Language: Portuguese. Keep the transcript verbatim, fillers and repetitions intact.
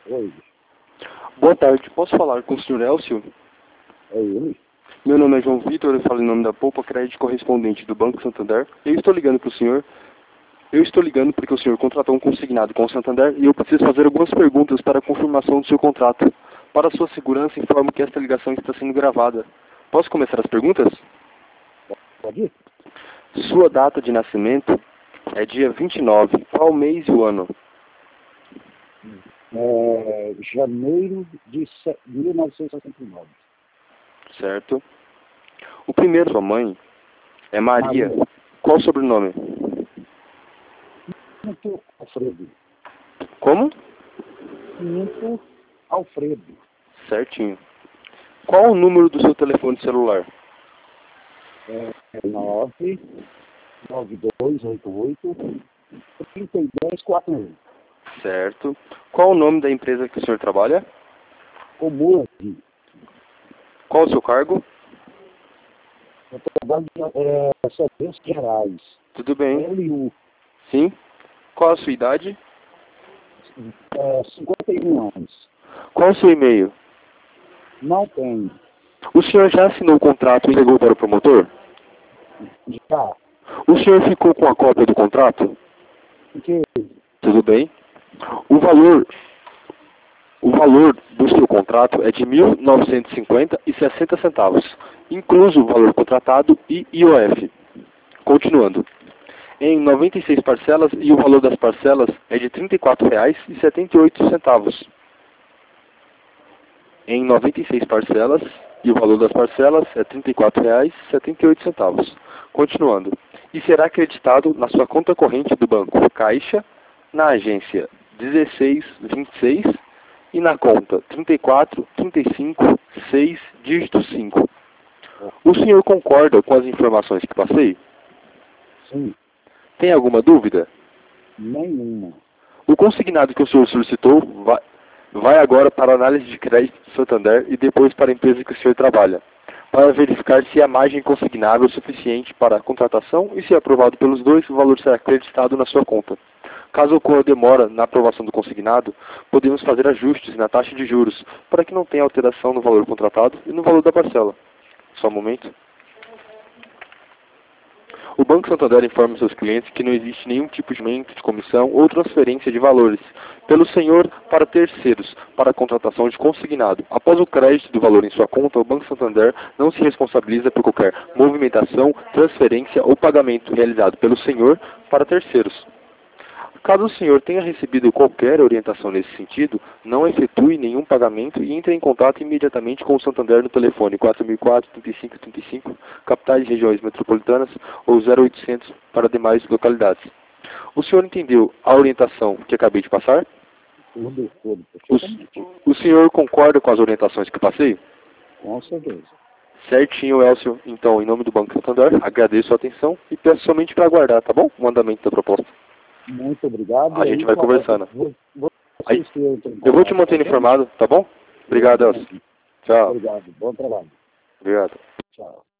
Oi, Boa tarde, posso falar com o senhor Elcio? é ele? Meu nome é João Vitor, eu falo em nome da Poupa Crédito Correspondente do Banco Santander. Eu estou ligando para o senhor. Eu estou ligando porque o senhor contratou um consignado com o Santander e eu preciso fazer algumas perguntas para a confirmação do seu contrato. Para sua segurança, informo que esta ligação está sendo gravada. Posso começar as perguntas? Pode ir? Sua data de nascimento é dia vinte e nove. Qual mês e o ano? É, janeiro de se- mil novecentos e sessenta e nove. Certo. O primeiro, sua mãe, é Maria. Maria. Qual o sobrenome? Pinto Alfredo. Como? Pinto Alfredo. Certinho. Qual o número do seu telefone celular? É, nove nove dois oito oito três dois quatro um. Certo. Qual o nome da empresa que o senhor trabalha? Comove. Qual o seu cargo? Eu trabalho em serviços gerais. Tudo bem. L U. Sim. Qual a sua idade? É, cinquenta e um anos. Qual o seu e-mail? Não tem. O senhor já assinou o contrato e entregou para o promotor? Já. O senhor ficou com a cópia do contrato? Porque Tudo bem. O valor, o valor do seu contrato é de mil novecentos e cinquenta e sessenta centavos, incluso o valor contratado e I O F. Continuando. Em noventa e seis parcelas e o valor das parcelas é de trinta e quatro reais e setenta e oito centavos. Em noventa e seis parcelas e o valor das parcelas é trinta e quatro reais e setenta e oito centavos. Continuando. E será acreditado na sua conta corrente do banco Caixa, na agência dezesseis vinte e seis e na conta trinta e quatro, trinta e cinco, seis, dígito cinco. O senhor concorda com as informações que passei? sim, Tem alguma dúvida? nenhuma. O consignado que o senhor solicitou vai, vai agora para a análise de crédito do Santander e depois para a empresa que o senhor trabalha, para verificar se a margem consignável é suficiente para a contratação e, se aprovado pelos dois, o valor será acreditado na sua conta. Caso ocorra demora na aprovação do consignado, podemos fazer ajustes na taxa de juros, para que não tenha alteração no valor contratado e no valor da parcela. Só um momento. O Banco Santander informa seus clientes que não existe nenhum tipo de aumento de comissão ou transferência de valores pelo senhor para terceiros para a contratação de consignado. Após o crédito do valor em sua conta, o Banco Santander não se responsabiliza por qualquer movimentação, transferência ou pagamento realizado pelo senhor para terceiros. Caso o senhor tenha recebido qualquer orientação nesse sentido, não efetue nenhum pagamento e entre em contato imediatamente com o Santander no telefone quatro mil e quatro, trinta e cinco trinta e cinco, capitais e regiões metropolitanas, ou zero oitocentos para demais localidades. O senhor entendeu a orientação que acabei de passar? Tudo, tudo. O, o senhor concorda com as orientações que passei? Com certeza. Certinho, Elcio. Então, em nome do Banco Santander, agradeço a atenção e peço somente para aguardar, tá bom? O andamento da proposta. Muito obrigado. A gente vai conversando. Vou, vou, Aí, eu vou te mantendo informado, tá bom? Obrigado, Elcio. Tchau. Obrigado. Bom trabalho. Obrigado. Tchau.